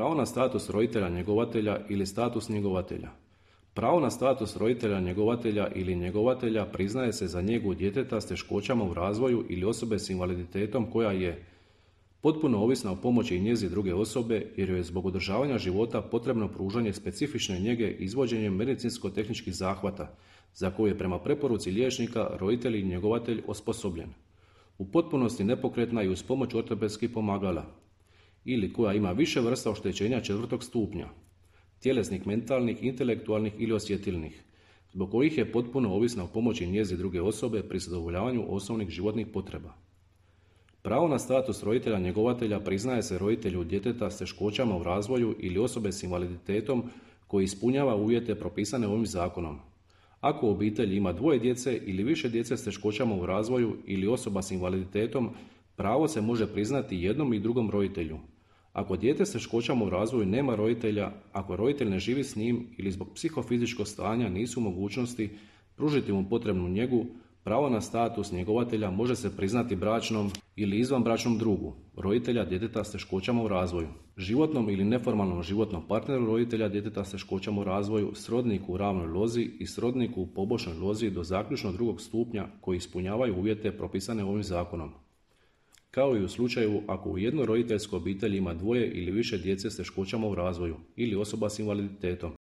Pravo na status roditelja njegovatelja ili status njegovatelja. Pravo na status roditelja njegovatelja ili njegovatelja priznaje se za njegu djeteta s teškoćama u razvoju ili osobe s invaliditetom koja je potpuno ovisna o pomoći i njezi druge osobe jer joj je zbog održavanja života potrebno pružanje specifične njege izvođenjem medicinsko-tehničkih zahvata za koje je prema preporuci liječnika roditelj i njegovatelj osposobljen. U potpunosti nepokretna i uz pomoć ortopedskih pomagala ili koja ima više vrsta oštećenja 4. stupnja, tjelesnih, mentalnih, intelektualnih ili osjetilnih, zbog kojih je potpuno ovisna o pomoći i njezi druge osobe pri zadovoljavanju osnovnih životnih potreba. Pravo na status roditelja njegovatelja priznaje se roditelju djeteta s teškoćama u razvoju ili osobe s invaliditetom koji ispunjava uvjete propisane ovim zakonom. Ako u obitelji ima 2 djece ili više djece s teškoćama u razvoju ili osoba s invaliditetom, pravo se može priznati jednom i drugom roditelju. Ako dijete s teškoćama u razvoju nema roditelja, ako roditelj ne živi s njim ili zbog psihofizičkog stanja nisu u mogućnosti pružiti mu potrebnu njegu, pravo na status njegovatelja može se priznati bračnom ili izvanbračnom drugu, roditelja djeteta s teškoćama u razvoju, životnom ili neformalnom životnom partneru roditelja djeteta s teškoćama u razvoju, srodniku u ravnoj lozi i srodniku u pobočnoj lozi do zaključno 2. stupnja koji ispunjavaju uvjete propisane ovim zakonom. Kao i u slučaju ako u jednoroditeljskoj obitelji ima 2 ili više djece s teškoćama u razvoju ili osoba s invaliditetom.